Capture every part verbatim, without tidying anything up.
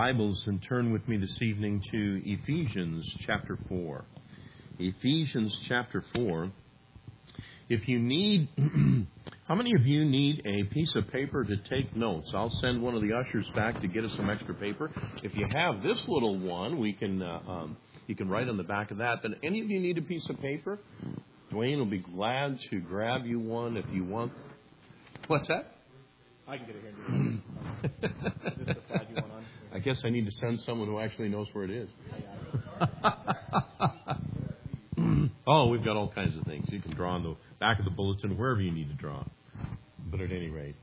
Bibles and turn with me this evening to Ephesians chapter four. Ephesians chapter four. If you need, how many of you need a piece of paper to take notes? I'll send one of the ushers back to get us some extra paper. If you have this little one, we can uh, um, you can write on the back of that. But any of you need a piece of paper? Dwayne will be glad to grab you one if you want. What's that? I can get it here. Is this the flag you want on? I guess I need to send someone who actually knows where it is. Oh, we've got all kinds of things. You can draw on the back of the bulletin, wherever you need to draw. But at any rate,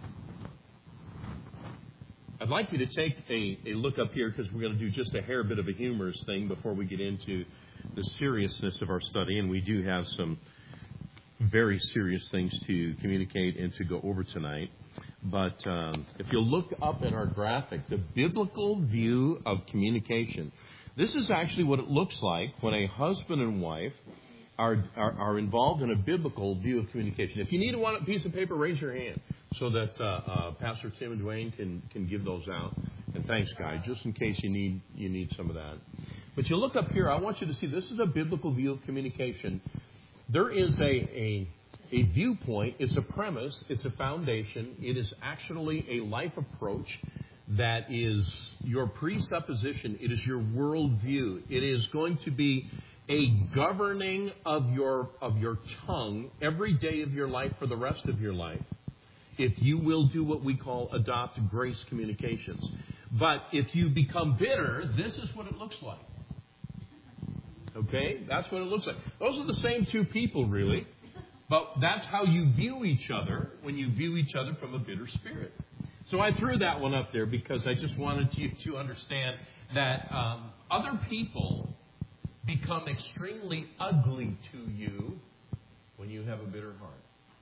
I'd like you to take a, a look up here because we're going to do just a hair bit of a humorous thing before we get into the seriousness of our study. And we do have some very serious things to communicate and to go over tonight. But um, if you look up at our graphic, the biblical view of communication, this is actually what it looks like when a husband and wife are, are, are involved in a biblical view of communication. If you need a piece of paper, raise your hand so that uh, uh, Pastor Tim and Dwayne can, can give those out. And thanks, Guy, just in case you need you need some of that. But you look up here, I want you to see this is a biblical view of communication. There is a, a A viewpoint, it's a premise, it's a foundation, it is actually a life approach that is your presupposition, it is your worldview. It is going to be a governing of your of your tongue every day of your life for the rest of your life, if you will do what we call adopt grace communications. But if you become bitter, this is what it looks like. Okay? That's what it looks like. Those are the same two people, really. But that's how you view each other when you view each other from a bitter spirit. So I threw that one up there because I just wanted you to understand that um, other people become extremely ugly to you when you have a bitter heart.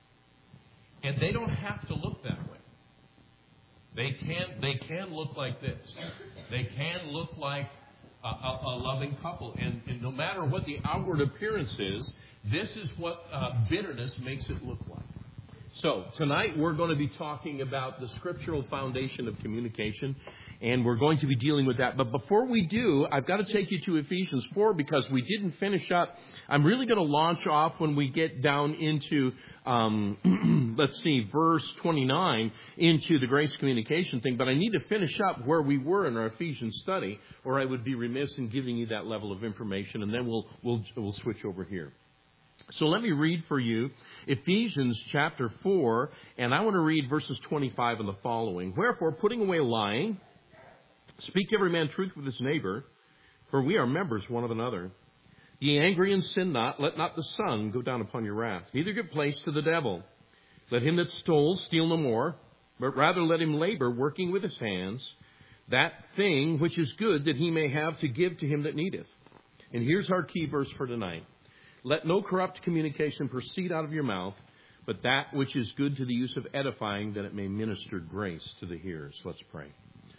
And they don't have to look that way. They can, they can look like this. They can look like A, a, a loving couple. And, and no matter what the outward appearance is, this is what uh, bitterness makes it look like. So tonight we're going to be talking about the scriptural foundation of communication, and we're going to be dealing with that. But before we do, I've got to take you to Ephesians four because we didn't finish up. I'm really going to launch off when we get down into, um, let's see, verse twenty-nine, into the grace communication thing. But I need to finish up where we were in our Ephesians study, or I would be remiss in giving you that level of information, and then we'll we'll we'll switch over here. So let me read for you Ephesians chapter four, and I want to read verses twenty-five and the following. Wherefore, putting away lying, speak every man truth with his neighbor, for we are members one of another. Ye angry and sin not, let not the sun go down upon your wrath. Neither give place to the devil. Let him that stole steal no more, but rather let him labor, working with his hands, that thing which is good that he may have to give to him that needeth. And here's our key verse for tonight. Let no corrupt communication proceed out of your mouth, but that which is good to the use of edifying, that it may minister grace to the hearers. Let's pray.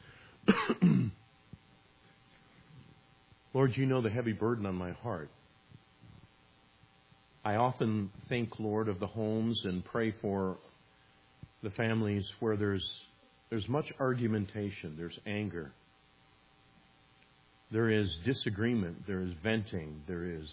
Lord, you know the heavy burden on my heart. I often think, Lord, of the homes and pray for the families where there's there's much argumentation, there's anger, there is disagreement, there is venting, there is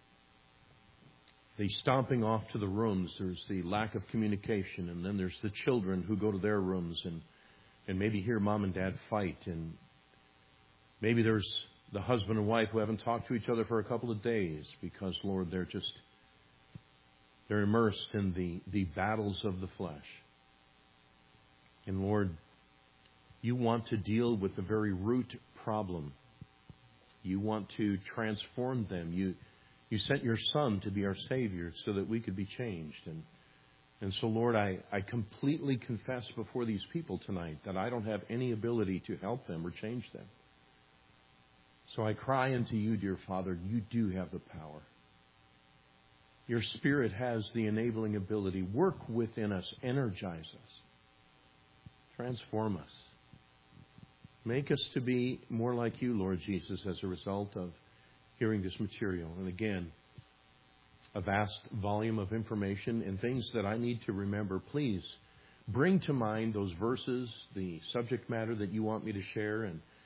the stomping off to the rooms, there's the lack of communication, and then there's the children who go to their rooms and, and maybe hear mom and dad fight, and maybe there's the husband and wife who haven't talked to each other for a couple of days because, Lord, they're just, they're immersed in the, the battles of the flesh. And Lord, you want to deal with the very root problem. You want to transform them. You You sent your Son to be our Savior so that we could be changed. And and so, Lord, I, I completely confess before these people tonight that I don't have any ability to help them or change them. So I cry unto you, dear Father, you do have the power. Your Spirit has the enabling ability. Work within us. Energize us. Transform us. Make us to be more like you, Lord Jesus, as a result of hearing this material. And again, a vast volume of information and things that I need to remember. Please bring to mind those verses, the subject matter that you want me to share, and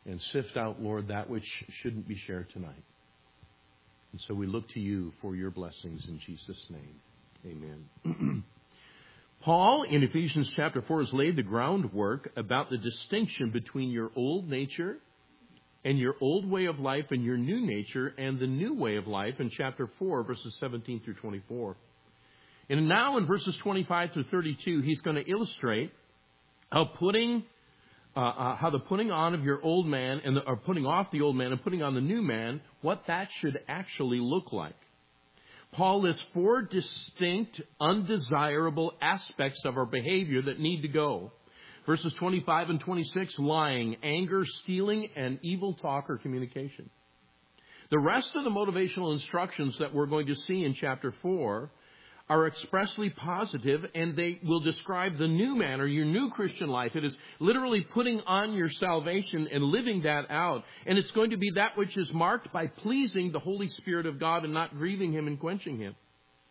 and sift out, Lord, that which shouldn't be shared tonight. And so we look to you for your blessings in Jesus' name. Amen. Paul, in Ephesians chapter four, has laid the groundwork about the distinction between your old nature and your old way of life and your new nature and the new way of life in chapter four, verses seventeen through twenty-four. And now in verses twenty-five through thirty-two, he's going to illustrate how putting, uh, uh, how the putting on of your old man and the, or putting off the old man and putting on the new man, what that should actually look like. Paul lists four distinct, undesirable aspects of our behavior that need to go. Verses twenty-five and twenty-six, lying, anger, stealing, and evil talk or communication. The rest of the motivational instructions that we're going to see in chapter four are expressly positive, and they will describe the new man or your new Christian life. It is literally putting on your salvation and living that out. And it's going to be that which is marked by pleasing the Holy Spirit of God and not grieving Him and quenching Him.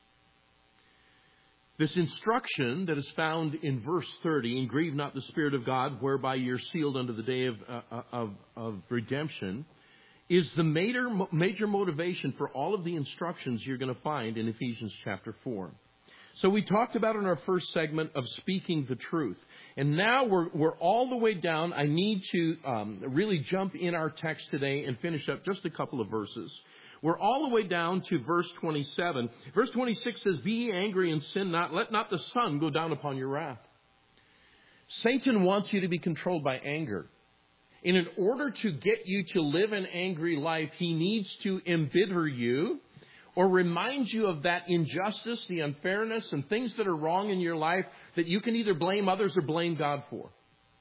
This instruction that is found in verse thirty, and grieve not the Spirit of God, whereby you're sealed unto the day of, uh, of, of redemption, is the major, major motivation for all of the instructions you're going to find in Ephesians chapter four. So we talked about in our first segment of speaking the truth. And now we're, we're all the way down. I need to um, really jump in our text today and finish up just a couple of verses. We're all the way down to verse twenty-seven. Verse twenty-six says, be ye angry and sin not. Let not the sun go down upon your wrath. Satan wants you to be controlled by anger. And in order to get you to live an angry life, he needs to embitter you or remind you of that injustice, the unfairness, and things that are wrong in your life that you can either blame others or blame God for.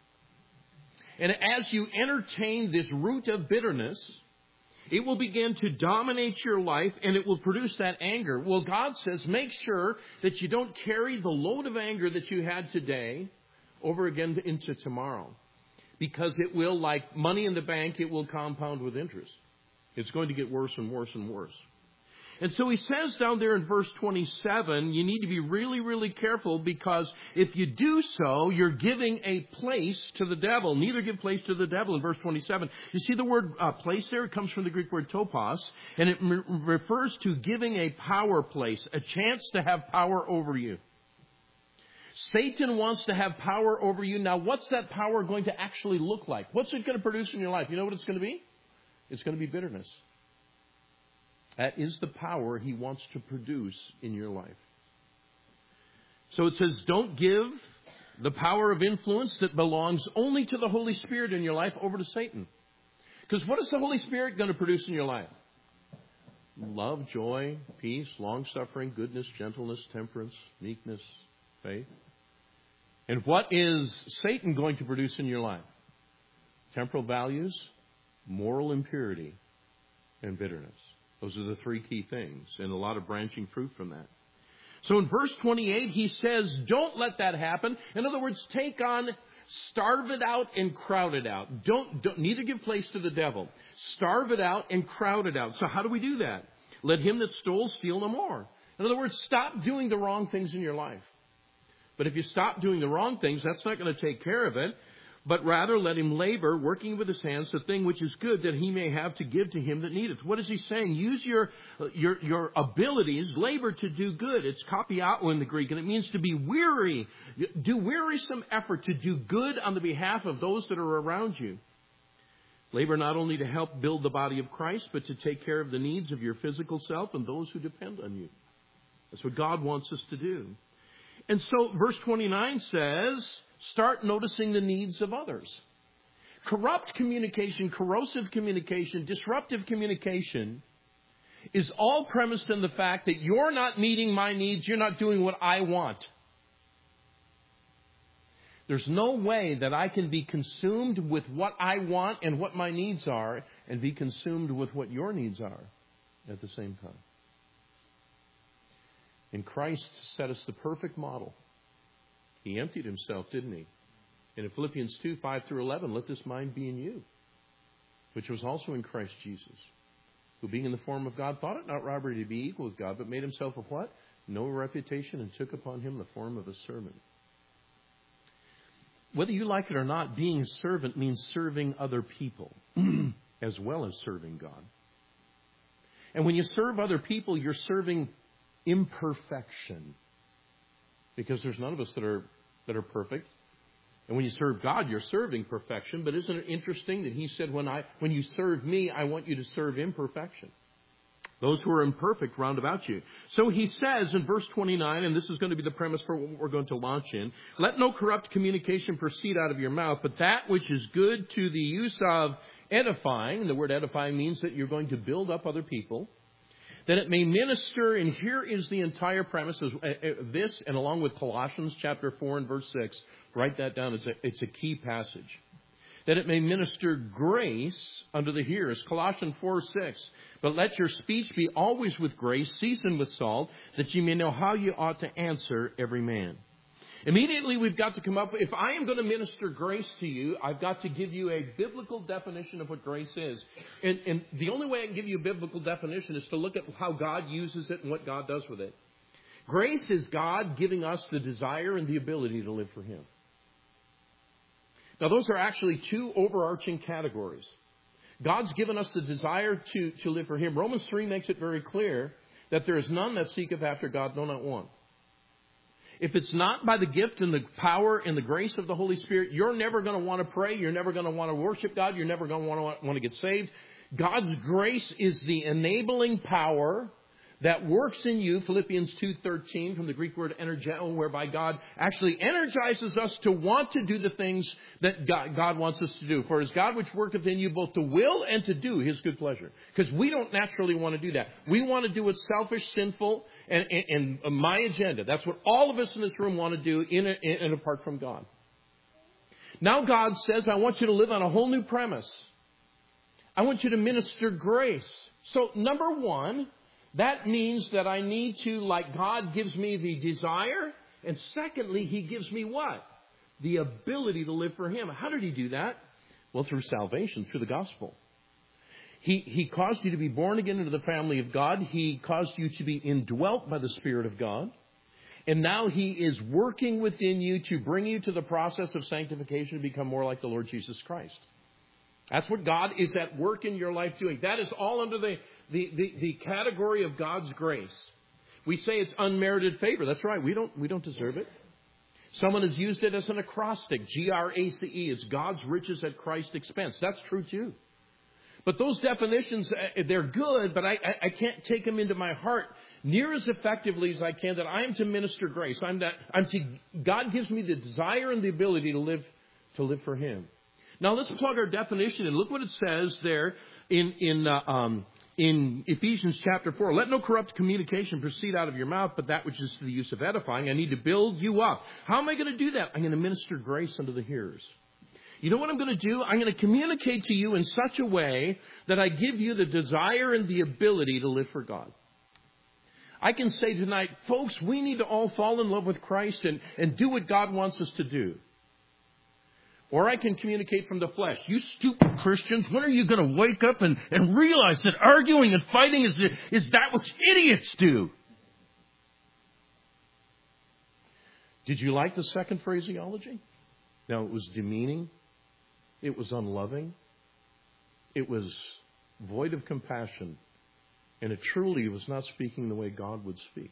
And as you entertain this root of bitterness, it will begin to dominate your life and it will produce that anger. Well, God says make sure that you don't carry the load of anger that you had today over again into tomorrow. Because it will, like money in the bank, it will compound with interest. It's going to get worse and worse and worse. And so he says down there in verse twenty-seven, you need to be really, really careful because if you do so, you're giving a place to the devil. Neither give place to the devil in verse twenty-seven. You see the word uh, place there? It comes from the Greek word topos, and it re- refers to giving a power place, a chance to have power over you. Satan wants to have power over you. Now, what's that power going to actually look like? What's it going to produce in your life? You know what it's going to be? It's going to be bitterness. That is the power he wants to produce in your life. So it says, don't give the power of influence that belongs only to the Holy Spirit in your life over to Satan. Because what is the Holy Spirit going to produce in your life? Love, joy, peace, long-suffering, goodness, gentleness, temperance, meekness, faith. And what is Satan going to produce in your life? Temporal values, moral impurity, and bitterness. Those are the three key things, and a lot of branching fruit from that. So in verse twenty-eight, he says, don't let that happen. In other words, take on, starve it out and crowd it out. Don't, don't neither give place to the devil. Starve it out and crowd it out. So how do we do that? Let him that stole steal no more. In other words, stop doing the wrong things in your life. But if you stop doing the wrong things, that's not going to take care of it. But rather let him labor, working with his hands, the thing which is good that he may have to give to him that needeth. What is he saying? Use your your your abilities, labor to do good. It's kopiao in the Greek, and it means to be weary. Do wearisome effort to do good on the behalf of those that are around you. Labor not only to help build the body of Christ, but to take care of the needs of your physical self and those who depend on you. That's what God wants us to do. And so verse twenty-nine says, start noticing the needs of others. Corrupt communication, corrosive communication, disruptive communication is all premised in the fact that you're not meeting my needs, you're not doing what I want. There's no way that I can be consumed with what I want and what my needs are and be consumed with what your needs are at the same time. And Christ set us the perfect model. He emptied himself, didn't he? And in Philippians two, five through eleven, let this mind be in you, which was also in Christ Jesus, who being in the form of God, thought it not robbery to be equal with God, but made himself of what? No reputation, and took upon him the form of a servant. whether you like it or not, being a servant means serving other people as well as serving God. And when you serve other people, you're serving imperfection. Because there's none of us that are that are perfect. And when you serve God, you're serving perfection. But isn't it interesting that He said, when I when you serve me, I want you to serve imperfection. Those who are imperfect round about you. So He says in verse twenty-nine, and this is going to be the premise for what we're going to launch in, let no corrupt communication proceed out of your mouth, but that which is good to the use of edifying. And the word edifying means that you're going to build up other people, that it may minister, and here is the entire premise of this, and along with Colossians chapter four and verse six, write that down, it's a, it's a key passage. That it may minister grace unto the hearers. Colossians four six. But let your speech be always with grace, seasoned with salt, that you may know how you ought to answer every man. Immediately we've got to come up, if I am going to minister grace to you, I've got to give you a biblical definition of what grace is. And, and the only way I can give you a biblical definition is to look at how God uses it and what God does with it. Grace is God giving us the desire and the ability to live for Him. Now, those are actually two overarching categories. God's given us the desire to, to live for Him. Romans three makes it very clear that there is none that seeketh after God, no, not one. If it's not by the gift and the power and the grace of the Holy Spirit, you're never going to want to pray. You're never going to want to worship God. You're never going to want to want to get saved. God's grace is the enabling power that works in you, Philippians two thirteen, from the Greek word energeo, whereby God actually energizes us to want to do the things that God, God wants us to do. For it is God which worketh in you both to will and to do His good pleasure. Because we don't naturally want to do that. We want to do what's selfish, sinful, and, and, and my agenda. That's what all of us in this room want to do in, a, in and apart from God. Now God says, I want you to live on a whole new premise. I want you to minister grace. So number one, that means that I need to, like God gives me the desire. And secondly, He gives me what? The ability to live for Him. How did He do that? Well, through salvation, through the gospel. He, he caused you to be born again into the family of God. He caused you to be indwelt by the Spirit of God. And now He is working within you to bring you to the process of sanctification to become more like the Lord Jesus Christ. That's what God is at work in your life doing. That is all under the The, the, the category of God's grace. We say it's unmerited favor. That's right. We don't, we don't deserve it. Someone has used it as an acrostic. G R A C E. It's God's riches at Christ's expense. That's true too. But those definitions, they're good, but I, I, I can't take them into my heart near as effectively as I can, that I am to minister grace. I'm that, I'm to, God gives me the desire and the ability to live, to live for Him. Now let's plug our definition in. Look what it says there in, in, uh, um, In Ephesians chapter four, let no corrupt communication proceed out of your mouth, but that which is to the use of edifying. I need to build you up. How am I going to do that? I'm going to minister grace unto the hearers. You know what I'm going to do? I'm going to communicate to you in such a way that I give you the desire and the ability to live for God. I can say tonight, folks, we need to all fall in love with Christ and, and do what God wants us to do. Or I can communicate from the flesh. You stupid Christians, when are you going to wake up and, and realize that arguing and fighting is, is that what idiots do? Did you like the second phraseology? No, it was demeaning. It was unloving. It was void of compassion. And it truly was not speaking the way God would speak.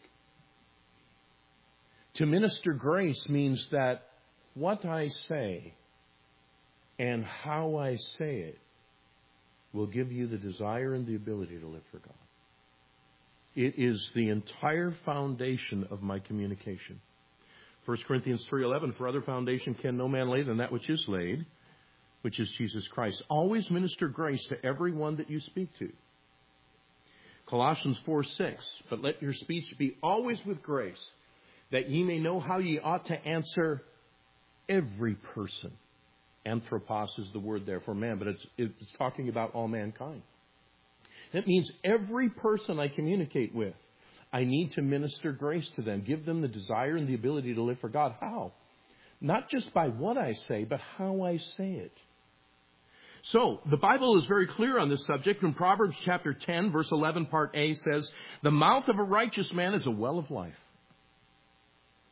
To minister grace means that what I say and how I say it will give you the desire and the ability to live for God. It is the entire foundation of my communication. First Corinthians three eleven, for other foundation can no man lay than that which is laid, which is Jesus Christ. Always minister grace to everyone that you speak to. Colossians four six, but let your speech be always with grace, that ye may know how ye ought to answer every person. Anthropos is the word there for man, but it's, it's talking about all mankind. That means every person I communicate with, I need to minister grace to them, give them the desire and the ability to live for God. How? Not just by what I say, but how I say it. So, the Bible is very clear on this subject. In Proverbs chapter ten, verse eleven, part A says, the mouth of a righteous man is a well of life.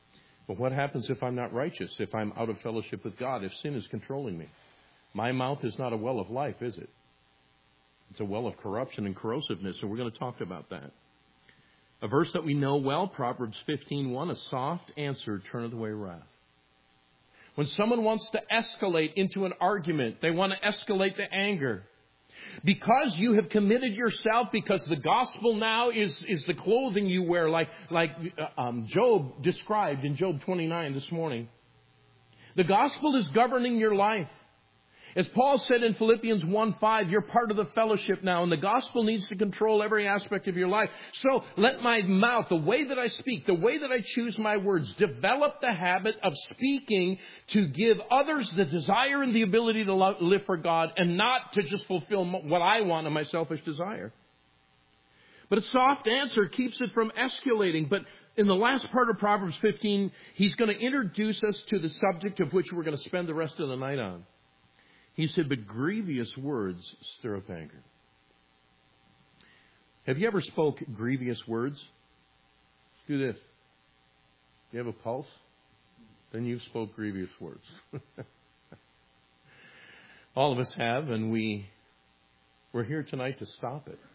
But what happens if I'm not righteous, if I'm out of fellowship with God, if sin is controlling me? My mouth is not a well of life, is it? It's a well of corruption and corrosiveness, and we're going to talk about that. A verse that we know well, Proverbs fifteen one, a soft answer turneth away wrath. When someone wants to escalate into an argument, they want to escalate the anger. Because you have committed yourself, because the gospel now is, is the clothing you wear, like, like um, Job described in Job twenty-nine this morning. The gospel is governing your life. As Paul said in Philippians one five, you're part of the fellowship now, and the gospel needs to control every aspect of your life. So let my mouth, the way that I speak, the way that I choose my words, develop the habit of speaking to give others the desire and the ability to live for God, and not to just fulfill what I want in my selfish desire. But a soft answer keeps it from escalating. But in the last part of Proverbs fifteen, he's going to introduce us to the subject of which we're going to spend the rest of the night on. He said, but grievous words stir up anger. Have you ever spoke grievous words? Let's do this. You have a pulse? Then you've spoke grievous words. All of us have, and we, we're here tonight to stop it.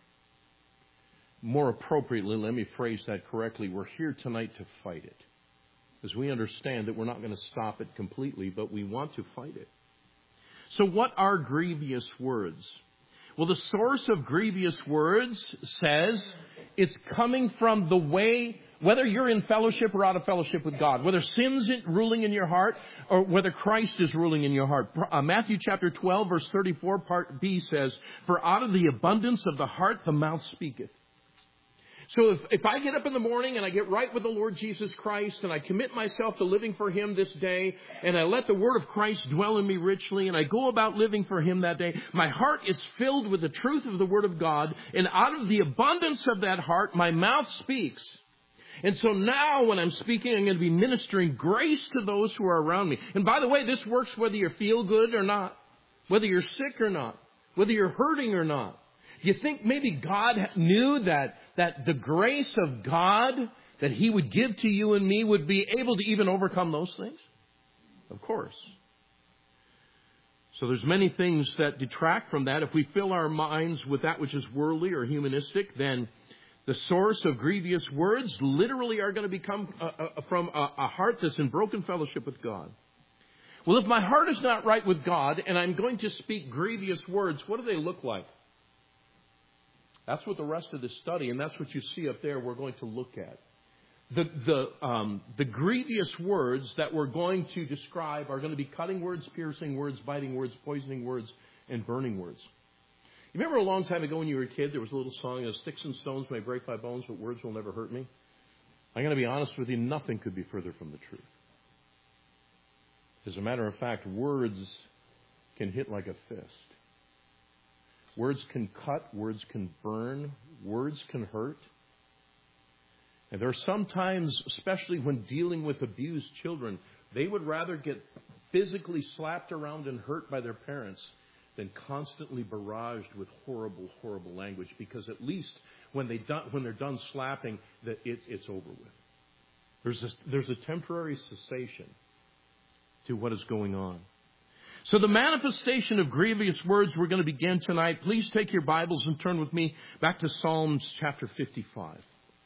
More appropriately, let me phrase that correctly. We're here tonight to fight it. Because we understand that we're not going to stop it completely, but we want to fight it. So what are grievous words? Well, the source of grievous words says it's coming from the way, whether you're in fellowship or out of fellowship with God, whether sin's ruling in your heart or whether Christ is ruling in your heart. Uh, Matthew chapter twelve, verse thirty-four, part B says, for out of the abundance of the heart, the mouth speaketh. So if, if I get up in the morning and I get right with the Lord Jesus Christ and I commit myself to living for Him this day and I let the Word of Christ dwell in me richly and I go about living for Him that day, my heart is filled with the truth of the Word of God, and out of the abundance of that heart, my mouth speaks. And so now when I'm speaking, I'm going to be ministering grace to those who are around me. And by the way, this works whether you feel good or not, whether you're sick or not, whether you're hurting or not. Do you think maybe God knew that, that the grace of God that He would give to you and me would be able to even overcome those things? Of course. So there's many things that detract from that. If we fill our minds with that which is worldly or humanistic, then the source of grievous words literally are going to become uh, uh, from a, a heart that's in broken fellowship with God. Well, if my heart is not right with God and I'm going to speak grievous words, what do they look like? That's what the rest of this study, and that's what you see up there, we're going to look at. The, the, um, the grievous words that we're going to describe are going to be cutting words, piercing words, biting words, poisoning words, and burning words. You remember a long time ago when you were a kid, there was a little song, sticks and stones may break my bones, but words will never hurt me? I'm going to be honest with you, nothing could be further from the truth. As a matter of fact, words can hit like a fist. Words can cut, words can burn, words can hurt. And there are sometimes, especially when dealing with abused children, they would rather get physically slapped around and hurt by their parents than constantly barraged with horrible, horrible language. Because at least when, they done, when they're done slapping, that it, it's over with. There's a, there's a temporary cessation to what is going on. So the manifestation of grievous words we're going to begin tonight. Please take your Bibles and turn with me back to Psalms chapter fifty-five.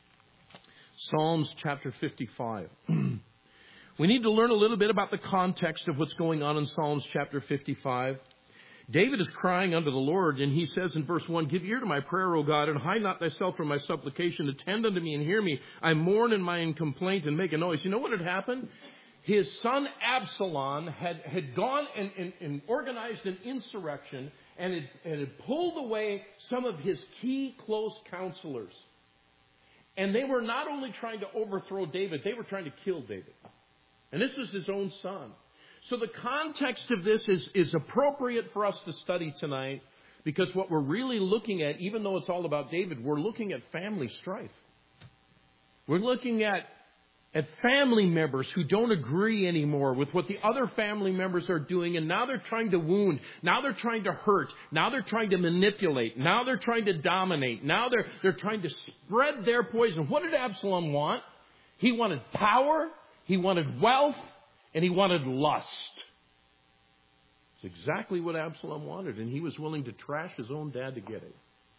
Psalms chapter fifty-five. We need to learn a little bit about the context of what's going on in Psalms chapter fifty-five. David is crying unto the Lord, and he says in verse one, give ear to my prayer, O God, and hide not thyself from my supplication. Attend unto me and hear me. I mourn in my complaint and make a noise. You know what had happened? His son Absalom had, had gone and, and, and organized an insurrection and had, and had pulled away some of his key close counselors. And they were not only trying to overthrow David, they were trying to kill David. And this was his own son. So the context of this is, is appropriate for us to study tonight, because what we're really looking at, even though it's all about David, we're looking at family strife. We're looking at At family members who don't agree anymore with what the other family members are doing, and now they're trying to wound, now they're trying to hurt, now they're trying to manipulate, now they're trying to dominate, now they're they're trying to spread their poison. What did Absalom want? He wanted power, He wanted wealth, and he wanted lust. It's exactly what Absalom wanted, and he was willing to trash his own dad to get it.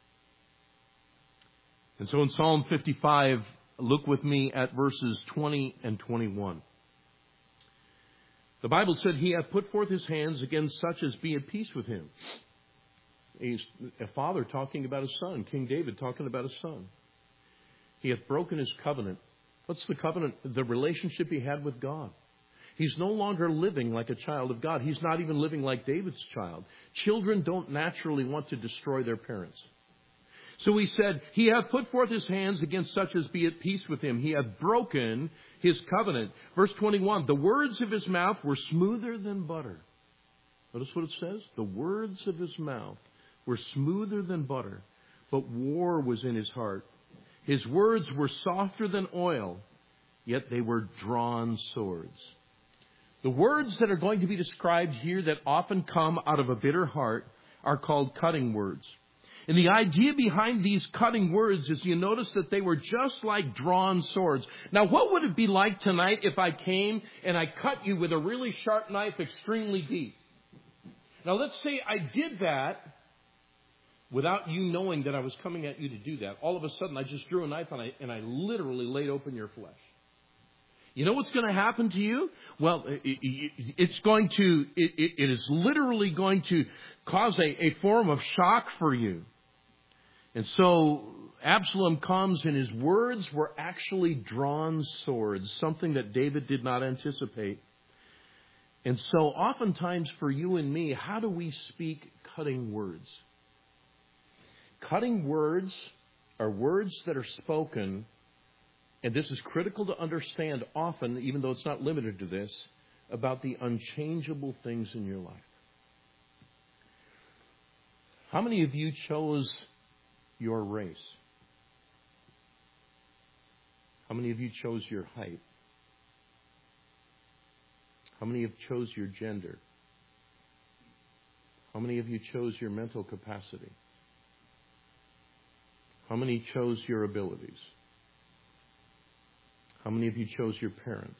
And so in Psalm fifty-five, look with me at verses twenty and twenty-one. The Bible said, He hath put forth his hands against such as be at peace with him. He's a father talking about his son. King David talking about his son. He hath broken his covenant. What's the covenant? The relationship he had with God. He's no longer living like a child of God. He's not even living like David's child. Children don't naturally want to destroy their parents. So he said, He hath put forth his hands against such as be at peace with him. He hath broken his covenant. Verse twenty-one, the words of his mouth were smoother than butter. Notice what it says. The words of his mouth were smoother than butter, but war was in his heart. His words were softer than oil, yet they were drawn swords. The words that are going to be described here that often come out of a bitter heart are called cutting words. And the idea behind these cutting words is you notice that they were just like drawn swords. Now, what would it be like tonight if I came and I cut you with a really sharp knife extremely deep? Now, let's say I did that without you knowing that I was coming at you to do that. All of a sudden, I just drew a knife and I, and I literally laid open your flesh. You know what's going to happen to you? Well, it, it, it's going to, it, it is literally going to cause a, a form of shock for you. And so Absalom comes and his words were actually drawn swords, something that David did not anticipate. And so oftentimes for you and me, how do we speak cutting words? Cutting words are words that are spoken, and this is critical to understand often, even though it's not limited to this, about the unchangeable things in your life. How many of you chose your race? How many of you chose your height? How many of you chose your gender? How many of you chose your mental capacity? How many chose your abilities? How many of you chose your parents?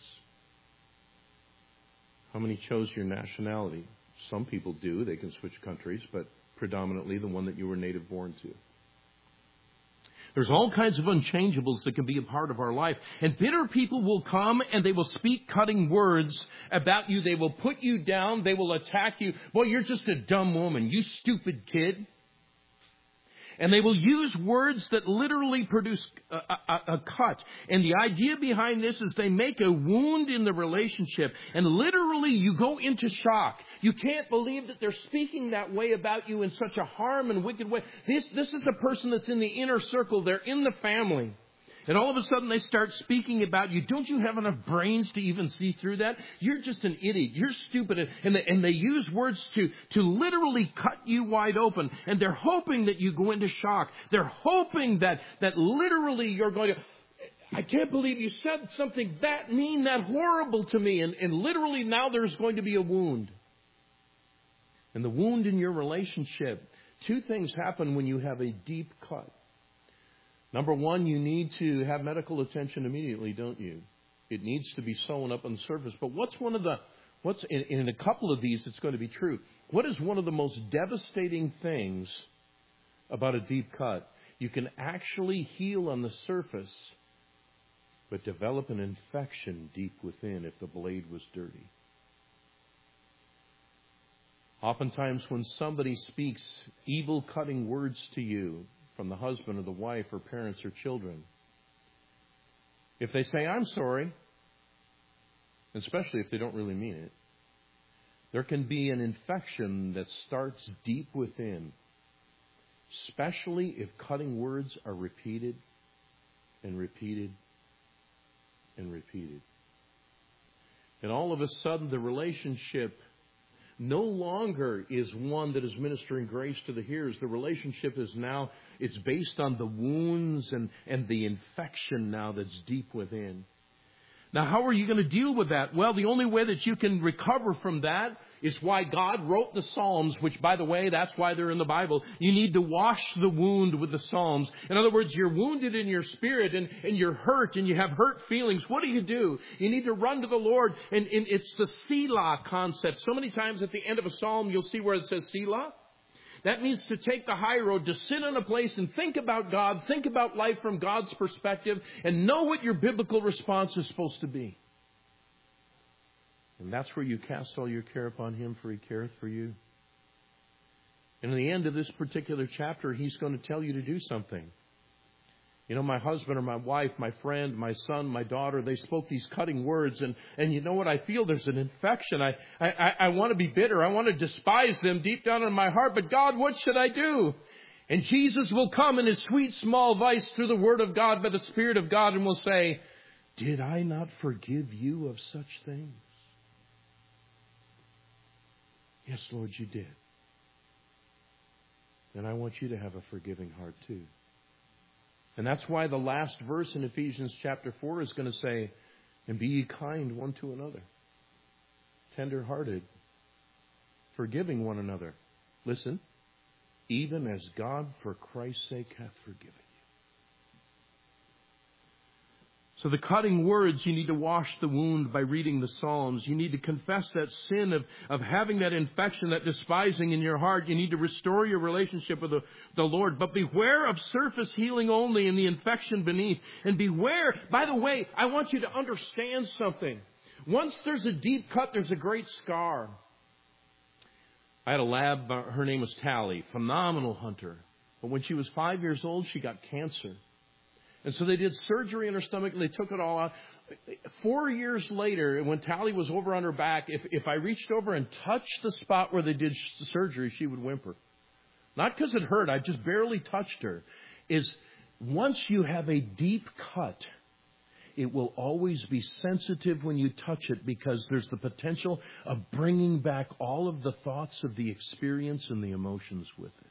How many chose your nationality? Some people do. They can switch countries, but predominantly the one that you were native born to. There's all kinds of unchangeables that can be a part of our life. And bitter people will come and they will speak cutting words about you. They will put you down. They will attack you. Boy, you're just a dumb woman. You stupid kid. And they will use words that literally produce a, a, a cut. And the idea behind this is they make a wound in the relationship. And literally you go into shock. You can't believe that they're speaking that way about you in such a harm and wicked way. This, this is a person that's in the inner circle. They're in the family. And all of a sudden they start speaking about you. Don't you have enough brains to even see through that? You're just an idiot. You're stupid. And they, and they use words to, to literally cut you wide open. And they're hoping that you go into shock. They're hoping that, that literally you're going to, I can't believe you said something that mean, that horrible to me. And, and literally now there's going to be a wound. And the wound in your relationship, two things happen when you have a deep cut. Number one, you need to have medical attention immediately, don't you? It needs to be sewn up on the surface. But what's one of the, what's in, in a couple of these, it's going to be true. What is one of the most devastating things about a deep cut? You can actually heal on the surface, but develop an infection deep within if the blade was dirty. Oftentimes when somebody speaks evil cutting words to you, from the husband or the wife or parents or children, if they say, I'm sorry, especially if they don't really mean it, there can be an infection that starts deep within, especially if cutting words are repeated and repeated and repeated. And all of a sudden the relationship no longer is one that is ministering grace to the hearers. The relationship is now, it's based on the wounds and, and the infection now that's deep within. Now, how are you going to deal with that? Well, the only way that you can recover from that It's why God wrote the Psalms, which, by the way, that's why they're in the Bible. You need to wash the wound with the Psalms. In other words, you're wounded in your spirit and, and you're hurt and you have hurt feelings. What do you do? You need to run to the Lord. And, and it's the Selah concept. So many times at the end of a Psalm, you'll see where it says Selah. That means to take the high road, to sit in a place and think about God, think about life from God's perspective, and know what your biblical response is supposed to be. And that's where you cast all your care upon Him, for He careth for you. And in the end of this particular chapter, He's going to tell you to do something. You know, my husband or my wife, my friend, my son, my daughter, they spoke these cutting words. And, and you know what? I feel there's an infection. I, I, I want to be bitter. I want to despise them deep down in my heart. But God, what should I do? And Jesus will come in His sweet small voice through the Word of God by the Spirit of God and will say, did I not forgive you of such things? Yes, Lord, you did. And I want you to have a forgiving heart too. And that's why the last verse in Ephesians chapter four is going to say, and be ye kind one to another, tender-hearted, forgiving one another. Listen, even as God for Christ's sake hath forgiven you. So the cutting words, you need to wash the wound by reading the Psalms. You need to confess that sin of, of having that infection, that despising in your heart. You need to restore your relationship with the, the Lord. But beware of surface healing only and the infection beneath. And beware, by the way, I want you to understand something. Once there's a deep cut, there's a great scar. I had a lab, uh, her name was Tally, phenomenal hunter. But when she was five years old, she got cancer. And so they did surgery in her stomach and they took it all out. Four years later, when Tally was over on her back, if, if I reached over and touched the spot where they did surgery, she would whimper. Not because it hurt, I just barely touched her. Is once you have a deep cut, it will always be sensitive when you touch it because there's the potential of bringing back all of the thoughts of the experience and the emotions with it.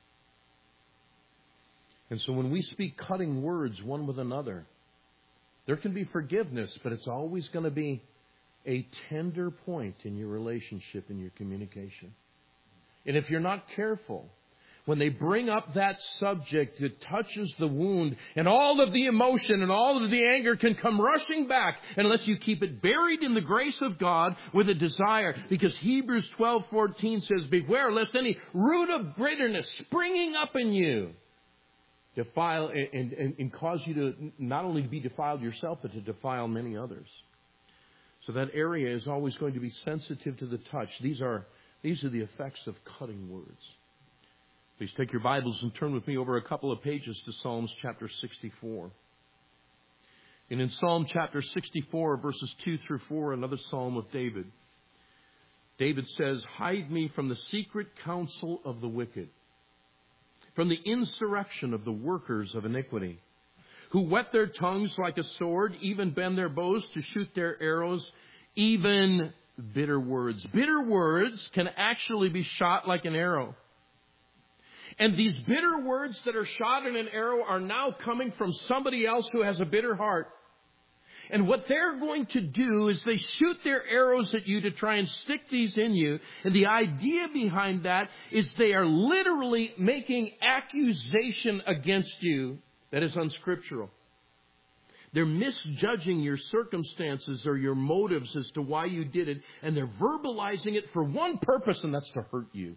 And so when we speak cutting words one with another, there can be forgiveness, but it's always going to be a tender point in your relationship and your communication. And if you're not careful, when they bring up that subject, it touches the wound, and all of the emotion and all of the anger can come rushing back unless you keep it buried in the grace of God with a desire. Because Hebrews twelve fourteen says, beware lest any root of bitterness springing up in you defile and, and, and cause you to not only be defiled yourself, but to defile many others. So that area is always going to be sensitive to the touch. These are, these are the effects of cutting words. Please take your Bibles and turn with me over a couple of pages to Psalms chapter sixty-four. And in Psalm chapter sixty-four, verses two through four, another psalm of David. David says, hide me from the secret counsel of the wicked, from the insurrection of the workers of iniquity, who whet their tongues like a sword, even bend their bows to shoot their arrows, even bitter words. Bitter words can actually be shot like an arrow. And these bitter words that are shot in an arrow are now coming from somebody else who has a bitter heart. And what they're going to do is they shoot their arrows at you to try and stick these in you. And the idea behind that is they are literally making accusation against you that is unscriptural. They're misjudging your circumstances or your motives as to why you did it. And they're verbalizing it for one purpose, and that's to hurt you.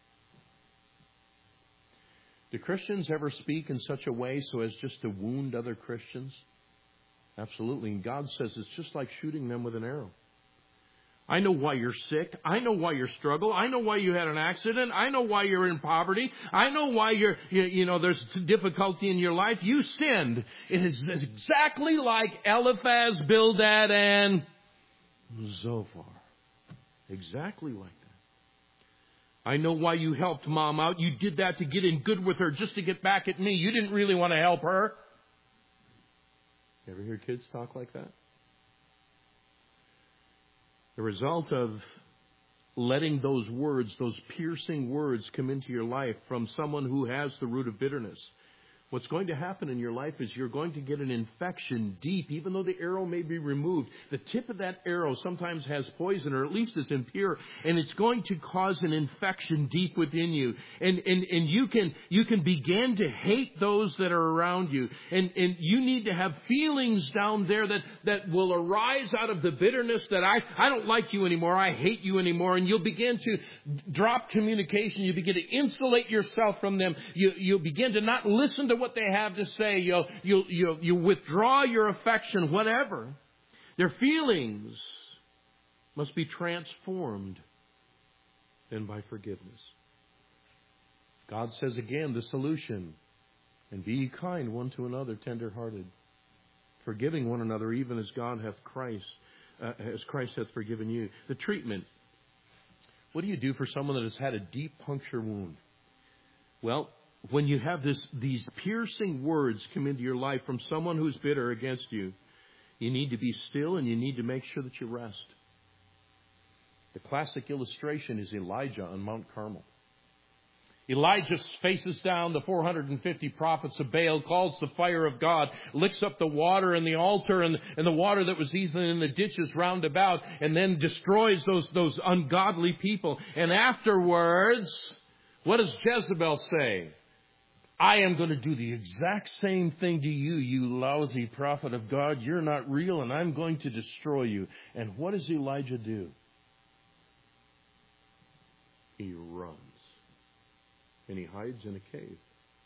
Do Christians ever speak in such a way so as just to wound other Christians? Absolutely. And God says it's just like shooting them with an arrow. I know why you're sick. I know why you're struggling. I know why you had an accident. I know why you're in poverty. I know why you're, you, you know, there's difficulty in your life. You sinned. It is exactly like Eliphaz, Bildad, and Zophar. Exactly like that. I know why you helped Mom out. You did that to get in good with her, just to get back at me. You didn't really want to help her. You ever hear kids talk like that? The result of letting those words, those piercing words come into your life from someone who has the root of bitterness. what's going to happen in your life is you're going to get an infection deep, even though the arrow may be removed. The tip of that arrow sometimes has poison, or at least is impure, and it's going to cause an infection deep within you. And and, and you can you can begin to hate those that are around you. And, and you need to have feelings down there that, that will arise out of the bitterness that I, I don't like you anymore, I hate you anymore, and you'll begin to drop communication, you begin to insulate yourself from them, you, you'll begin to not listen to what they have to say, you'll, you'll, you'll, you withdraw your affection, whatever. Their feelings must be transformed then by forgiveness. God says again, the solution, and be ye kind one to another, tender-hearted, forgiving one another, even as God hath Christ, uh, as Christ hath forgiven you. The treatment. What do you do for someone that has had a deep puncture wound? Well, when you have this, these piercing words come into your life from someone who's bitter against you, you need to be still and you need to make sure that you rest. The classic illustration is Elijah on Mount Carmel. Elijah faces down the four hundred fifty prophets of Baal, calls the fire of God, licks up the water in the altar and, and the water that was even in the ditches round about, and then destroys those, those ungodly people. And afterwards, what does Jezebel say? I am going to do the exact same thing to you, you lousy prophet of God. You're not real, and I'm going to destroy you. And what does Elijah do? He runs. And he hides in a cave.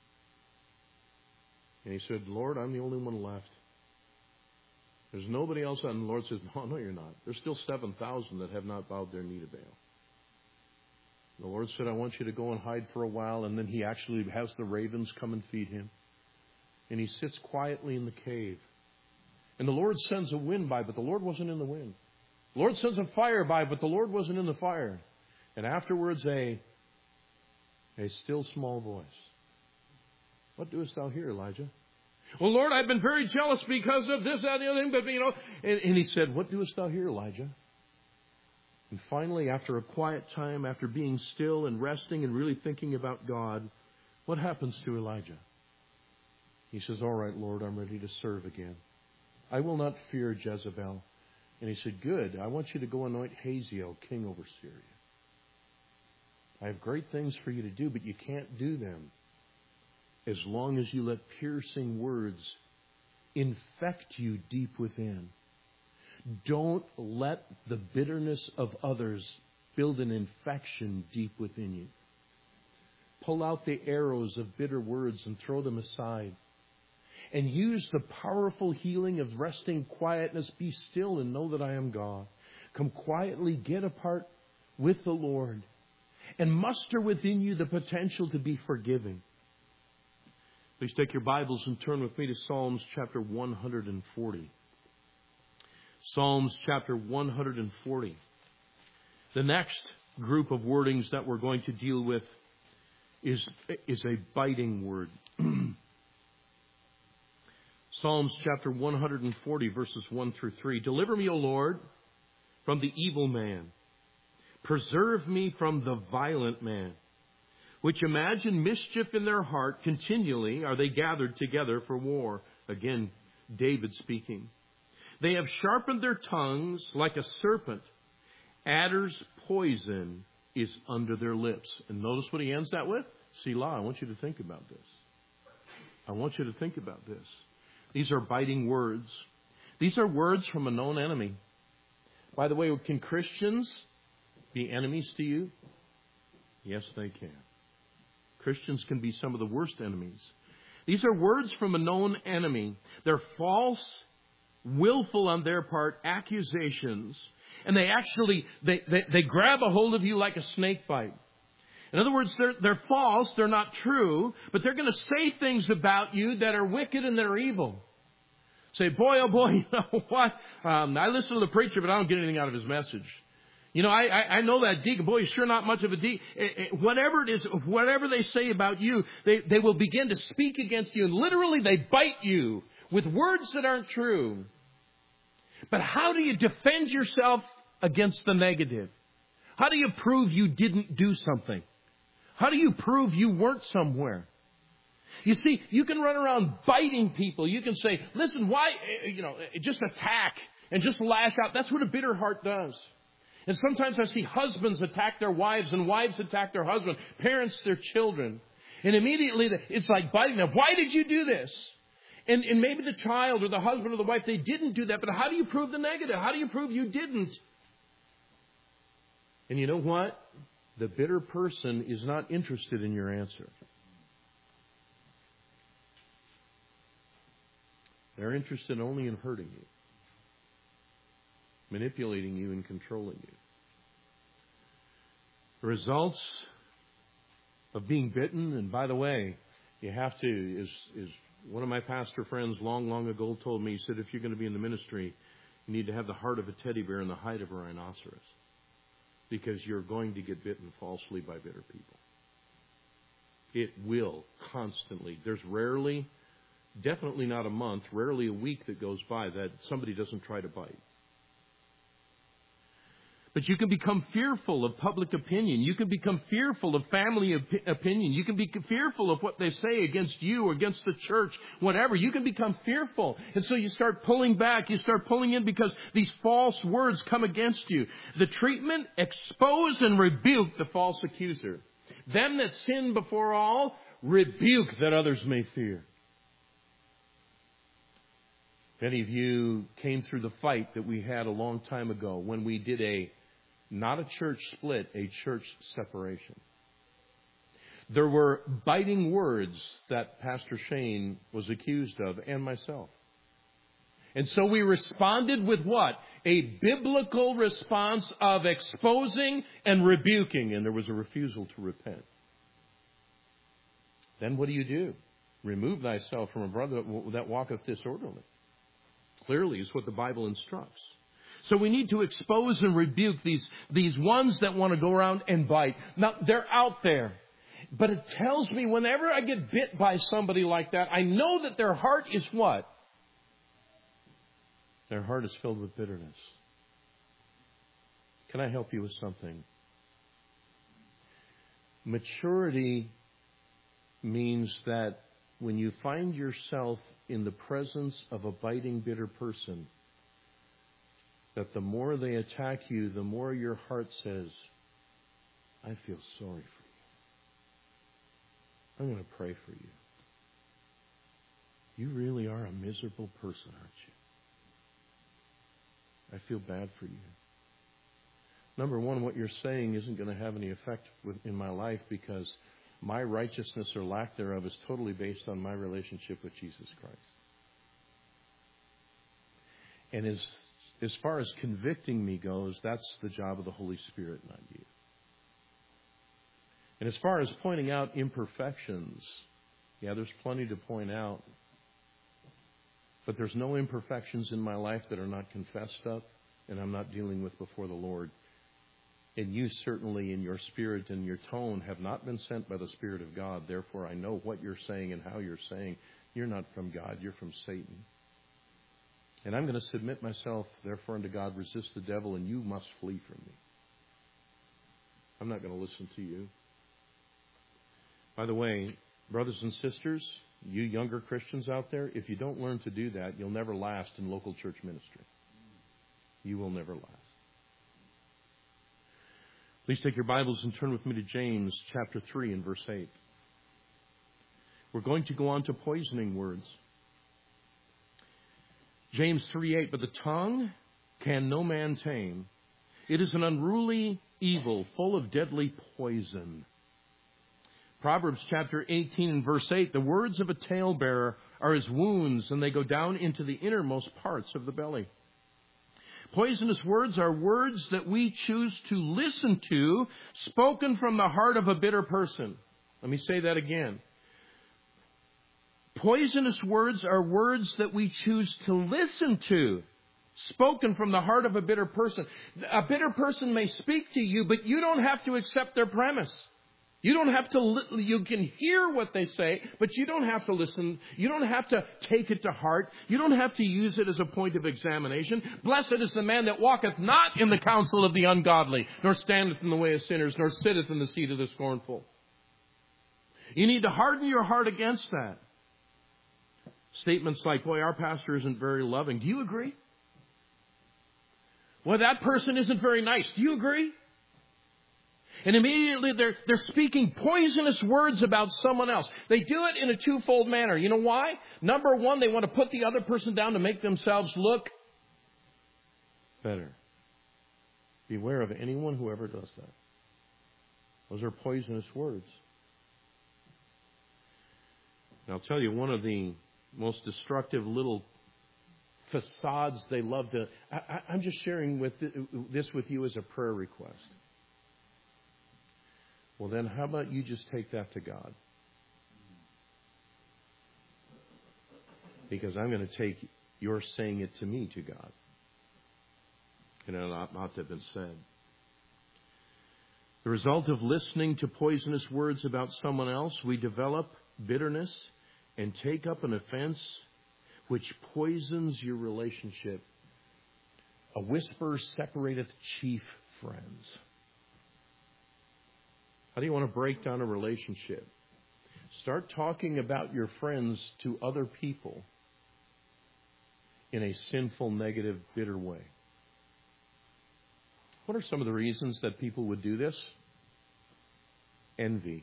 And he said, Lord, I'm the only one left. There's nobody else. And the Lord says, no, no, you're not. There's still seven thousand that have not bowed their knee to Baal. The Lord said, I want you to go and hide for a while. And then he actually has the ravens come and feed him. And he sits quietly in the cave. And the Lord sends a wind by, but the Lord wasn't in the wind. The Lord sends a fire by, but the Lord wasn't in the fire. And afterwards, a A still small voice. What doest thou here, Elijah? Well, Lord, I've been very jealous because of this, that, and the other thing, but, you know. And, and he said, what doest thou here, Elijah? And finally, after a quiet time, after being still and resting and really thinking about God, what happens to Elijah? He says, all right, Lord, I'm ready to serve again. I will not fear Jezebel. And he said, good, I want you to go anoint Hazael, king over Syria. I have great things for you to do, but you can't do them as long as you let piercing words infect you deep within. Don't let the bitterness of others build an infection deep within you. Pull out the arrows of bitter words and throw them aside. And use the powerful healing of resting quietness. Be still and know that I am God. Come quietly, get apart with the Lord. And muster within you the potential to be forgiving. Please take your Bibles and turn with me to Psalms chapter one hundred forty. Psalms chapter one hundred forty. The next group of wordings that we're going to deal with is, is a biting word. Psalms chapter one hundred forty, verses one through three. Deliver me, O Lord, from the evil man. Preserve me from the violent man, which imagine mischief in their heart. Continually are they gathered together for war. Again, David speaking. They have sharpened their tongues like a serpent. Adder's poison is under their lips. And notice what he ends that with. Selah, I want you to think about this. I want you to think about this. These are biting words. These are words from a known enemy. By the way, can Christians be enemies to you? Yes, they can. Christians can be some of the worst enemies. These are words from a known enemy. They're false, willful on their part accusations. And they actually, they, they, they grab a hold of you like a snake bite. In other words, they're, they're false, they're not true, but they're going to say things about you that are wicked and that are evil. Say, boy, oh boy, you know what? Um, I listen to the preacher, but I don't get anything out of his message. You know, I, I, I know that deacon. Boy, he's sure not much of a deacon. Whatever it is, whatever they say about you, they, they will begin to speak against you. And literally, they bite you with words that aren't true. But how do you defend yourself against the negative? How do you prove you didn't do something? How do you prove you weren't somewhere? You see, you can run around biting people. You can say, listen, why, you know, just attack and just lash out. That's what a bitter heart does. And sometimes I see husbands attack their wives and wives attack their husbands, parents their children. And immediately it's like biting them. Why did you do this? And, and maybe the child or the husband or the wife, they didn't do that. But how do you prove the negative? How do you prove you didn't? And you know what? The bitter person is not interested in your answer. They're interested only in hurting you, manipulating you and controlling you. The results of being bitten, and by the way, you have to, is, is one of my pastor friends long, long ago told me, he said, if you're going to be in the ministry, you need to have the heart of a teddy bear and the hide of a rhinoceros, because you're going to get bitten falsely by bitter people. It will constantly. There's rarely, definitely not a month, rarely a week that goes by that somebody doesn't try to bite. But you can become fearful of public opinion. You can become fearful of family op- opinion. You can be fearful of what they say against you or against the church, whatever. You can become fearful. And so you start pulling back. You start pulling in because these false words come against you. The treatment, expose and rebuke the false accuser. Them that sin before all, rebuke that others may fear. Many of you came through the fight that we had a long time ago when we did a, not a church split, a church separation. There were biting words that Pastor Shane was accused of, and myself. And so we responded with what? A biblical response of exposing and rebuking, and there was a refusal to repent. Then what do you do? Remove thyself from a brother that walketh disorderly. Clearly is what the Bible instructs. So we need to expose and rebuke these, these ones that want to go around and bite. Now, they're out there. But it tells me whenever I get bit by somebody like that, I know that their heart is what? Their heart is filled with bitterness. Can I help you with something? Maturity means that when you find yourself in the presence of a biting, bitter person, that the more they attack you, the more your heart says, I feel sorry for you. I'm going to pray for you. You really are a miserable person, aren't you? I feel bad for you. Number one, what you're saying isn't going to have any effect with, in my life, because my righteousness or lack thereof is totally based on my relationship with Jesus Christ. And as, as far as convicting me goes, that's the job of the Holy Spirit, not you. And as far as pointing out imperfections, yeah, there's plenty to point out. But there's no imperfections in my life that are not confessed of and I'm not dealing with before the Lord. And you certainly in your spirit and your tone have not been sent by the Spirit of God. Therefore, I know what you're saying and how you're saying. You're not from God. You're from Satan. And I'm going to submit myself, therefore, unto God. Resist the devil, and you must flee from me. I'm not going to listen to you. By the way, brothers and sisters, you younger Christians out there, if you don't learn to do that, you'll never last in local church ministry. You will never last. Please take your Bibles and turn with me to James chapter three and verse eight. We're going to go on to poisoning words. James three eight, but the tongue can no man tame. It is an unruly evil, full of deadly poison. Proverbs chapter eighteen and verse eight, the words of a talebearer are as wounds, and they go down into the innermost parts of the belly. Poisonous words are words that we choose to listen to, spoken from the heart of a bitter person. Let me say that again. Poisonous words are words that we choose to listen to, spoken from the heart of a bitter person. A bitter person may speak to you, but you don't have to accept their premise. You don't have to, you can hear what they say, but you don't have to listen. You don't have to take it to heart. You don't have to use it as a point of examination. Blessed is the man that walketh not in the counsel of the ungodly, nor standeth in the way of sinners, nor sitteth in the seat of the scornful. You need to harden your heart against that. Statements like, boy, our pastor isn't very loving. Do you agree? Well, that person isn't very nice. Do you agree? And immediately they're, they're speaking poisonous words about someone else. They do it in a twofold manner. You know why? Number one, they want to put the other person down to make themselves look better. Beware of anyone who ever does that. Those are poisonous words. And I'll tell you, one of the most destructive little facades they love to... I, I'm just sharing with this with you as a prayer request. Well, then how about you just take that to God? Because I'm going to take your saying it to me to God. And it ought not to have been said. The result of listening to poisonous words about someone else, we develop bitterness and take up an offense which poisons your relationship. A whisper separateth chief friends. How do you want to break down a relationship? Start talking about your friends to other people in a sinful, negative, bitter way. What are some of the reasons that people would do this? Envy.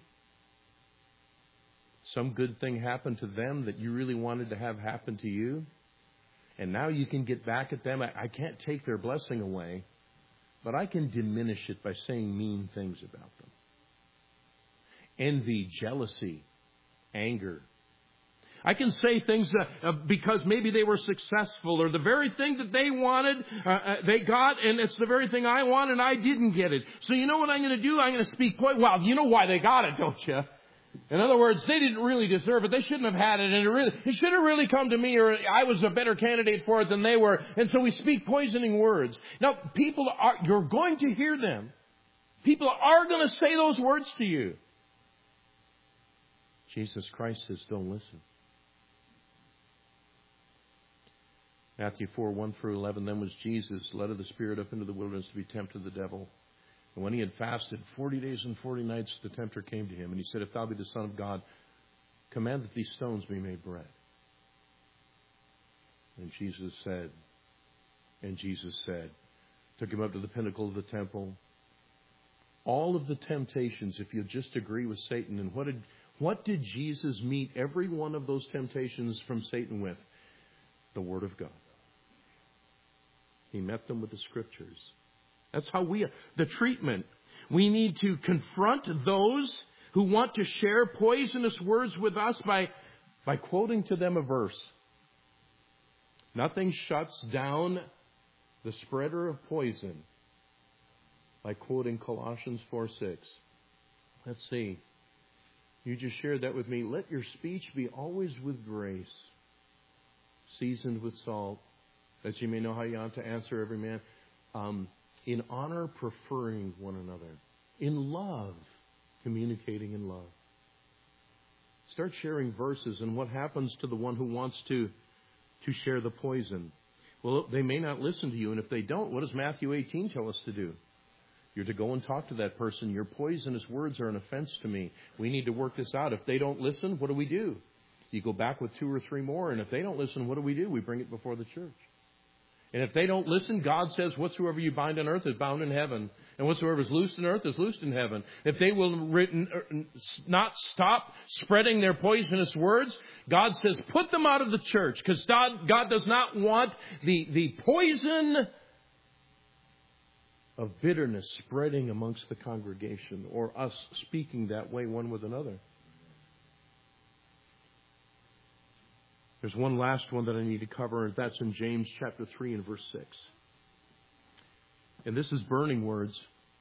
Some good thing happened to them that you really wanted to have happen to you. And now you can get back at them. I, I can't take their blessing away, but I can diminish it by saying mean things about them. Envy, jealousy, anger. I can say things uh, uh, because maybe they were successful or the very thing that they wanted, uh, uh, they got, and it's the very thing I wanted and I didn't get it. So you know what I'm going to do? I'm going to speak, well, you know why they got it, don't you? In other words, they didn't really deserve it. They shouldn't have had it. And it really, it should have really come to me, or I was a better candidate for it than they were. And so we speak poisoning words. Now, people are, you're going to hear them. People are going to say those words to you. Jesus Christ says, don't listen. Matthew four, one through eleven, then was Jesus led of the Spirit up into the wilderness to be tempted of the devil. And when he had fasted forty days and forty nights, the tempter came to him. And he said, if thou be the Son of God, command that these stones be made bread. And Jesus said, and Jesus said, took him up to the pinnacle of the temple. All of the temptations, if you just agree with Satan. And what did, what did Jesus meet every one of those temptations from Satan with? The Word of God. He met them with the Scriptures. That's how we, the treatment. We need to confront those who want to share poisonous words with us by, by quoting to them a verse. Nothing shuts down the spreader of poison by quoting Colossians four six. Let's see. You just shared that with me. Let your speech be always with grace, seasoned with salt, that you may know how you ought to answer every man. Um, in honor, preferring one another. In love, communicating in love. Start sharing verses, and what happens to the one who wants to, to share the poison? Well, they may not listen to you, and if they don't, what does Matthew eighteen tell us to do? You're to go and talk to that person. Your poisonous words are an offense to me. We need to work this out. If they don't listen, what do we do? You go back with two or three more, and if they don't listen, what do we do? We bring it before the church. And if they don't listen, God says, whatsoever you bind on earth is bound in heaven. And whatsoever is loosed on earth is loosed in heaven. If they will not stop spreading their poisonous words, God says, put them out of the church. Because God, God does not want the, the poison of bitterness spreading amongst the congregation, or us speaking that way one with another. There's one last one that I need to cover, and that's in James chapter three and verse six. And this is burning words.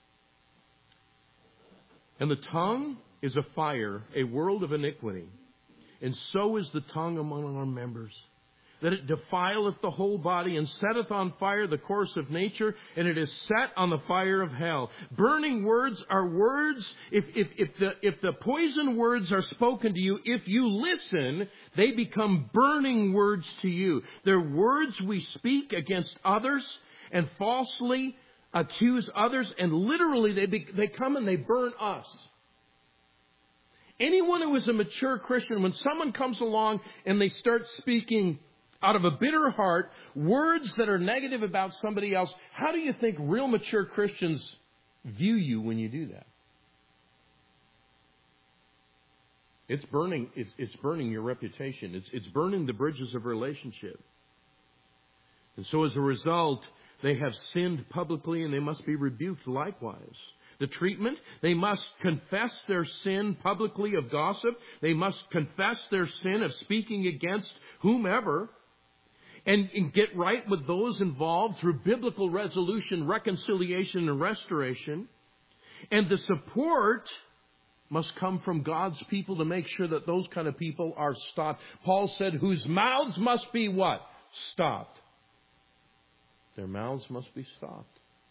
And the tongue is a fire, a world of iniquity. And so is the tongue among our members, that it defileth the whole body, and setteth on fire the course of nature, and it is set on the fire of hell. Burning words are words, if, if, if, the, if the poison words are spoken to you, if you listen, they become burning words to you. They're words we speak against others and falsely accuse others, and literally they, be, they come and they burn us. Anyone who is a mature Christian, when someone comes along and they start speaking out of a bitter heart, words that are negative about somebody else, how do you think real mature Christians view you when you do that? It's burning, it's, it's burning your reputation. It's, it's burning the bridges of relationship. And so as a result, they have sinned publicly and they must be rebuked likewise. The treatment, they must confess their sin publicly of gossip. They must confess their sin of speaking against whomever. And, and get right with those involved through biblical resolution, reconciliation, and restoration. And the support must come from God's people to make sure that those kind of people are stopped. Paul said, whose mouths must be what? Stopped. Their mouths must be stopped.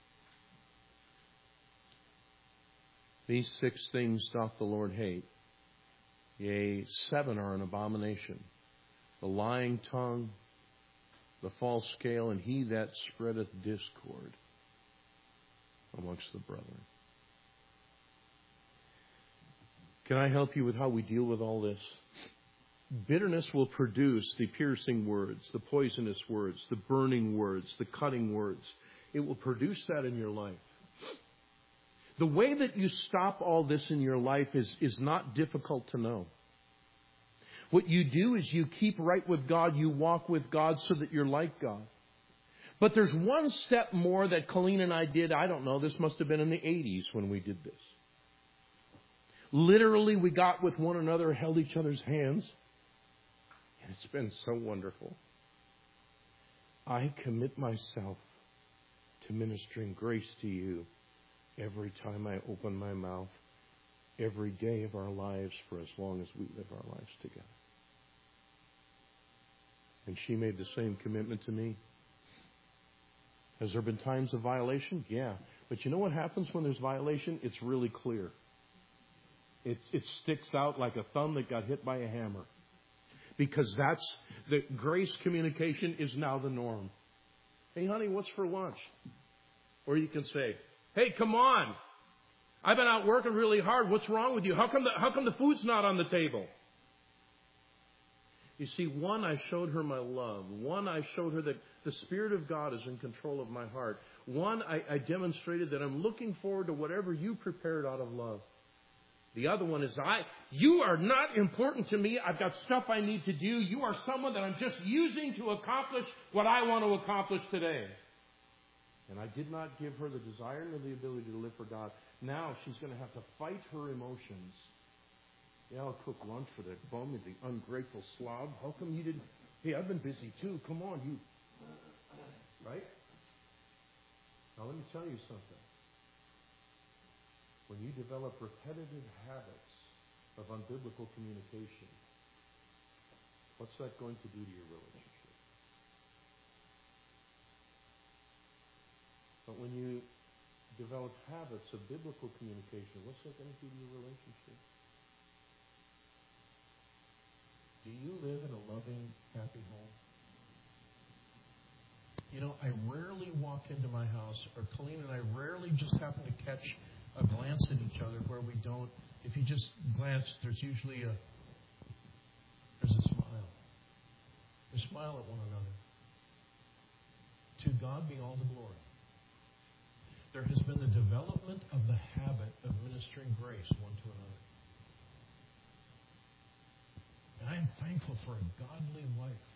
These six things doth the Lord hate. Yea, seven are an abomination. The lying tongue, the false scale, and he that spreadeth discord amongst the brethren. Can I help you with how we deal with all this? Bitterness will produce the piercing words, the poisonous words, the burning words, the cutting words. It will produce that in your life. The way that you stop all this in your life is, is not difficult to know. What you do is you keep right with God, you walk with God so that you're like God. But there's one step more that Colleen and I did. I don't know, this must have been in the eighties when we did this. Literally, we got with one another, held each other's hands. And it's been so wonderful. I commit myself to ministering grace to you every time I open my mouth, every day of our lives for as long as we live our lives together. And she made the same commitment to me. Has there been times of violation? Yeah. But you know what happens when there's violation? It's really clear. It, it sticks out like a thumb that got hit by a hammer. Because that's, the grace communication is now the norm. Hey, honey, what's for lunch? Or you can say, hey, come on. I've been out working really hard. What's wrong with you? How come the, how come the food's not on the table? You see, one, I showed her my love. One, I showed her that the Spirit of God is in control of my heart. One, I, I demonstrated that I'm looking forward to whatever you prepared out of love. The other one is, I, you are not important to me. I've got stuff I need to do. You are someone that I'm just using to accomplish what I want to accomplish today. And I did not give her the desire nor the ability to live for God. Now she's going to have to fight her emotions. Yeah, I'll cook lunch for that bum, the ungrateful slob. How come you didn't? Hey, I've been busy too. Come on, you. Right? Now let me tell you something. When you develop repetitive habits of unbiblical communication, what's that going to do to your relationship? But when you develop habits of biblical communication, what's that going to do to your relationship? Do you live in a loving, happy home? You know, I rarely walk into my house, or Colleen and I rarely just happen to catch a glance at each other where we don't. If you just glance, there's usually a there's a smile. We smile at one another. To God be all the glory. There has been the development of the habit of ministering grace one to another. And I am thankful for a godly wife.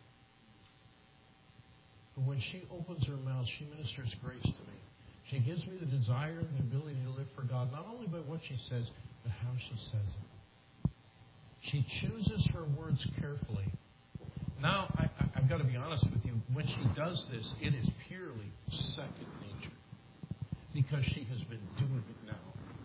But when she opens her mouth, she ministers grace to me. She gives me the desire and the ability to live for God, not only by what she says, but how she says it. She chooses her words carefully. Now, I, I, I've got to be honest with you. When she does this, it is purely second nature. Because she has been doing it now.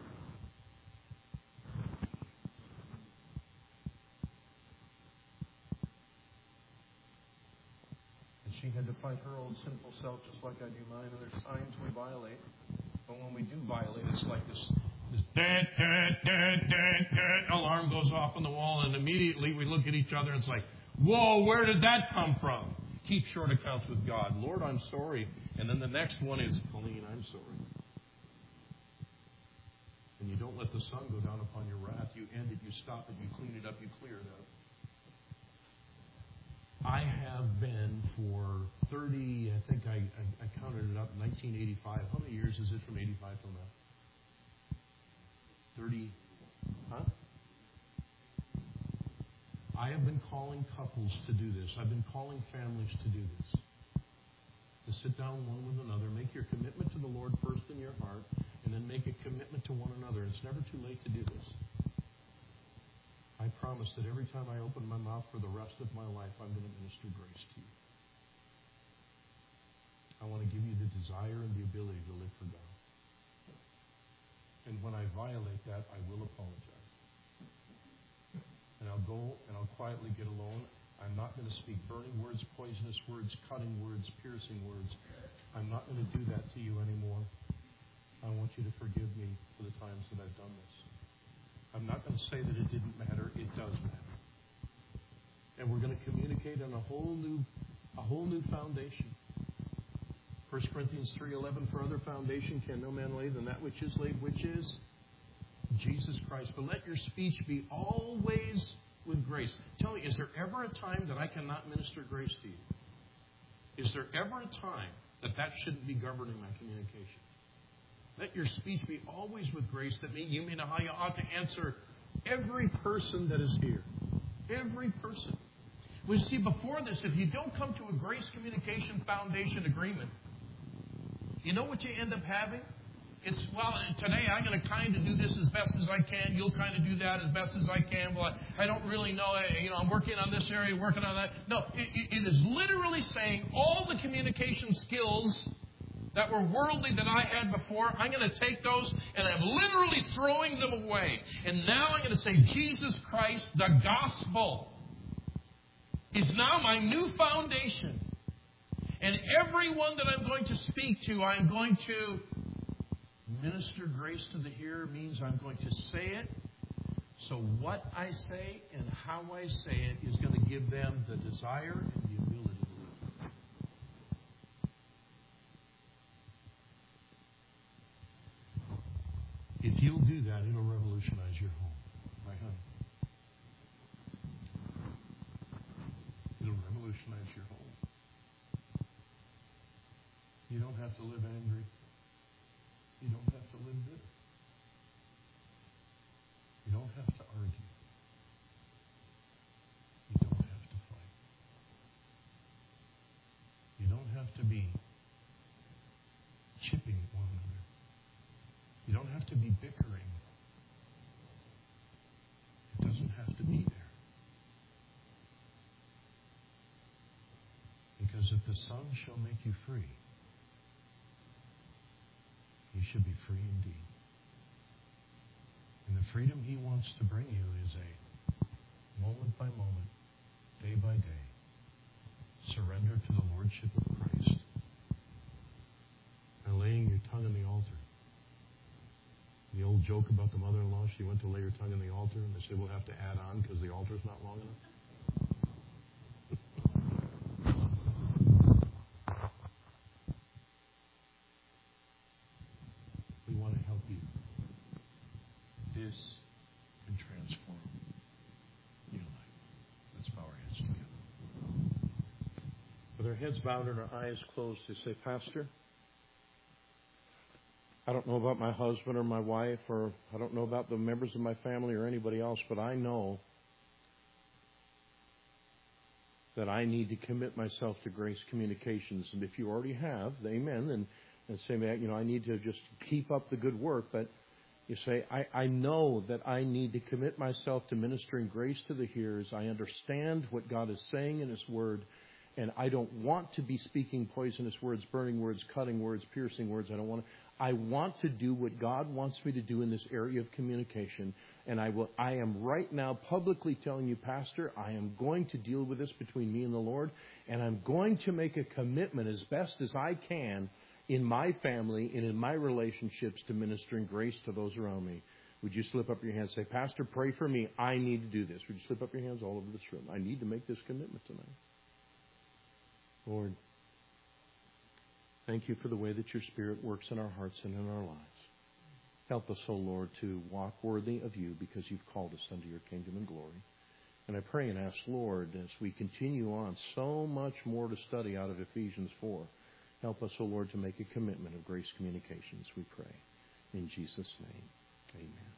She had to fight her old sinful self just like I do mine. And there's times we violate. But when we do violate, it's like this, this dun, dun, dun, dun, dun, alarm goes off on the wall. And immediately we look at each other and it's like, whoa, where did that come from? Keep short accounts with God. Lord, I'm sorry. And then the next one is, Colleen, I'm sorry. And you don't let the sun go down upon your wrath. You end it, you stop it, you clean it up, you clear it up. I have been for thirty, I think I, I, I counted it up, nineteen eighty-five. How many years is it from eighty-five till now? thirty, huh? I have been calling couples to do this. I've been calling families to do this. To sit down one with another, make your commitment to the Lord first in your heart, and then make a commitment to one another. It's never too late to do this. I promise that every time I open my mouth for the rest of my life, I'm going to minister grace to you. I want to give you the desire and the ability to live for God. And when I violate that, I will apologize. And I'll go and I'll quietly get alone. I'm not going to speak burning words, poisonous words, cutting words, piercing words. I'm not going to do that to you anymore. I want you to forgive me for the times that I've done this. I'm not going to say that it didn't matter. It does matter. And we're going to communicate on a whole new, a whole new foundation. First Corinthians three eleven, for other foundation can no man lay than that which is laid, which is Jesus Christ. But let your speech be always with grace. Tell me, is there ever a time that I cannot minister grace to you? Is there ever a time that that shouldn't be governing my communication? Let your speech be always with grace, that you may know how you ought to answer every person that is here. Every person. We see before this, if you don't come to a grace communication foundation agreement, you know what you end up having? It's, well, today I'm going to kind of do this as best as I can. You'll kind of do that as best as I can. Well, I, I don't really know. You know, I'm working on this area, working on that. No, it, it is literally saying all the communication skills that were worldly that I had before, I'm going to take those and I'm literally throwing them away. And now I'm going to say Jesus Christ, the gospel, is now my new foundation. And everyone that I'm going to speak to, I'm going to minister grace to the hearer, means I'm going to say it. So what I say and how I say it is going to give them the desire and the ability to live. If you'll do that, it'll revolutionize your home. My honey. It'll revolutionize your home. You don't have to live angry. You don't have to live bitter. You don't have to argue. You don't have to fight. You don't have to be chipping at one another. You don't have to be bickering. It doesn't have to be there. Because if the Son shall make you free, you should be free indeed. And the freedom He wants to bring you is a moment by moment, day by day, surrender to the Lordship of Christ. And laying your tongue on the altar. The old joke about the mother-in-law, she went to lay her tongue on the altar, and they said, we'll have to add on because the altar's not long enough. We want to help you. This can transform your life. Let's bow our heads together. With our heads bowed and our eyes closed, to say, Pastor, I don't know about my husband or my wife, or I don't know about the members of my family or anybody else, but I know that I need to commit myself to Grace Communications. And if you already have, amen, and, and say, you know, I need to just keep up the good work, but you say, I, I know that I need to commit myself to ministering grace to the hearers. I understand what God is saying in His Word, and I don't want to be speaking poisonous words, burning words, cutting words, piercing words. I don't want to. I want to do what God wants me to do in this area of communication. And I will. I am right now publicly telling you, Pastor, I am going to deal with this between me and the Lord, and I'm going to make a commitment as best as I can in my family and in my relationships to ministering grace to those around me. Would you slip up your hands and say, Pastor, pray for me. I need to do this. Would you slip up your hands all over this room? I need to make this commitment tonight. Lord, thank you for the way that your Spirit works in our hearts and in our lives. Help us, O Lord, to walk worthy of you because you've called us unto your kingdom and glory. And I pray and ask, Lord, as we continue on, so much more to study out of Ephesians four. Help us, O Lord, to make a commitment of Grace Communications, we pray. In Jesus' name, amen.